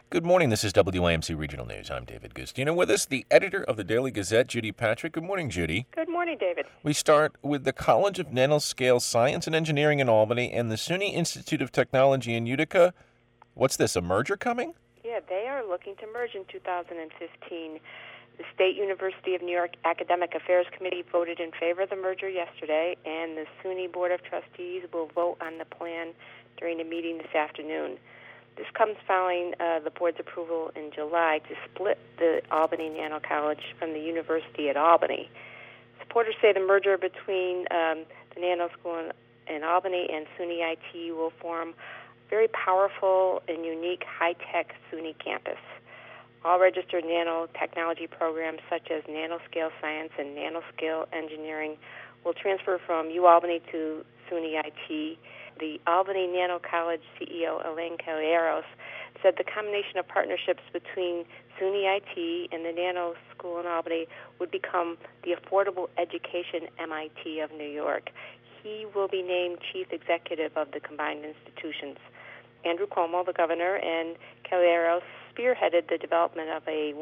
Good morning. This is WAMC Regional News. I'm David Gustino. With us, the editor of the Daily Gazette, Judy Patrick. Good morning, Judy. Good morning, David. We start with the College of Nanoscale Science and Engineering in Albany and the SUNY Institute of Technology in Utica. What's this, a merger coming? Yeah, they are looking to merge in 2015. The State University of New York Academic Affairs Committee voted in favor of the merger yesterday, and the SUNY Board of Trustees will vote on the plan during a meeting this afternoon. This comes following the board's approval in July to split the Albany Nano College from the University at Albany. Supporters say the merger between the Nano School in Albany and SUNY IT will form a very powerful and unique high-tech SUNY campus. All registered nanotechnology programs such as nanoscale science and nanoscale engineering will transfer from UAlbany to SUNY IT. The Albany Nano College CEO, Elaine Caleros, said the combination of partnerships between SUNY IT and the Nano School in Albany would become the Affordable Education MIT of New York. He will be named chief executive of the combined institutions. Andrew Cuomo, the governor, and Caleros spearheaded the development of a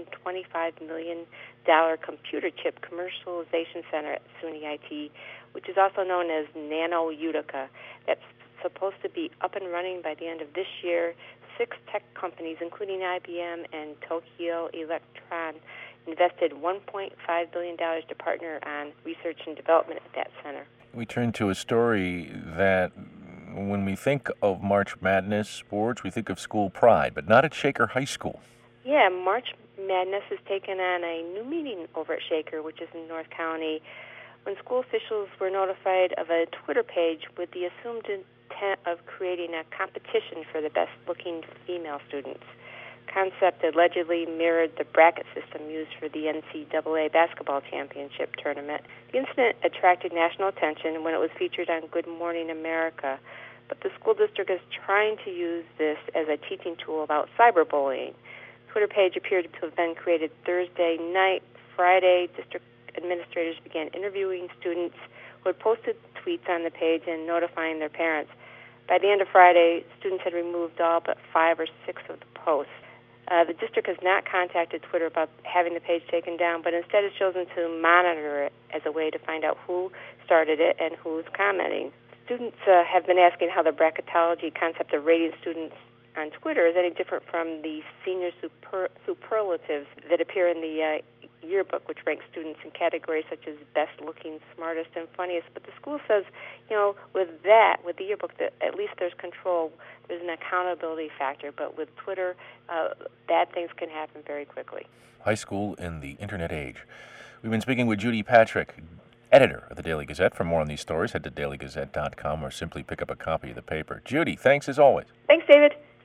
$125 million computer chip commercialization center at SUNY IT, which is also known as Nano Utica. That's supposed to be up and running by the end of this year. 6 tech companies, including IBM and Tokyo Electron, invested $1.5 billion to partner on research and development at that center. We turn to a story that when we think of March Madness sports, we think of school pride, but not at Shaker High School. Yeah, March Madness has taken on a new meaning over at Shaker, which is in North County, when school officials were notified of a Twitter page with the assumed intent of creating a competition for the best-looking female students. Concept allegedly mirrored the bracket system used for the NCAA basketball championship tournament. The incident attracted national attention when it was featured on Good Morning America, but the school district is trying to use this as a teaching tool about cyberbullying. The Twitter page appeared to have been created Thursday night. Friday, district administrators began interviewing students who had posted tweets on the page and notifying their parents. By the end of Friday, students had removed all but 5 or 6 of the posts. The district has not contacted Twitter about having the page taken down, but instead has chosen to monitor it as a way to find out who started it and who's commenting. Students have been asking how the bracketology concept of rating students on Twitter is any different from the senior superlatives that appear in the yearbook, which ranks students in categories such as best looking, smartest, and funniest. But the school says, with the yearbook, that at least there's control. There's an accountability factor. But with Twitter, bad things can happen very quickly. High school in the internet age. We've been speaking with Judy Patrick, editor of the Daily Gazette. For more on these stories, head to dailygazette.com or simply pick up a copy of the paper. Judy, thanks as always. Thanks, David.